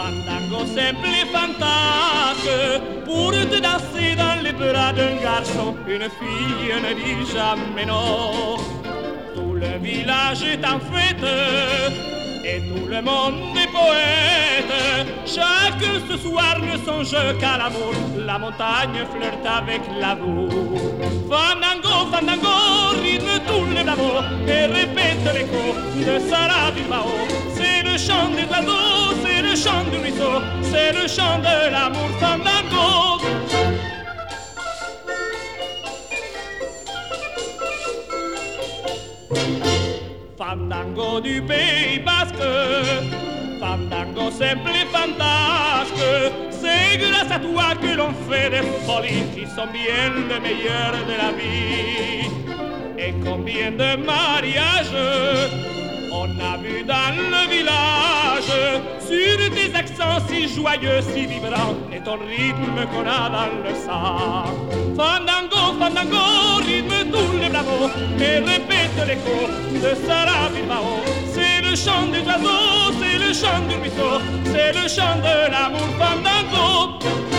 Fandango simple et fantasque, pour te danser dans les bras d'un garçon, une fille ne dit jamais non. Tout le village est en fête, et tout le monde est poète. Chacun ce soir ne songe qu'à l'amour, la montagne flirte avec l'amour. Fandango, fandango, rythme tous les bravos, et répète l'écho de Sarah Bilbao. C'est le chant des oiseaux, c'est le chant du ruisseau, c'est le chant de l'amour, fandango. Fandango du Pays Basque, fandango simple et fantasque, c'est grâce à toi que l'on fait des folies qui sont bien les meilleures de la vie. Et combien de mariages on a vu dans le village, sur tes accents si joyeux, si vibrants, et ton rythme qu'on a dans le sang. Fandango, fandango, rythme tous les bravos, et répète l'écho de Sarah Bilbao. C'est le chant des oiseaux, c'est le chant du ruisseau, c'est le chant de l'amour, fandango.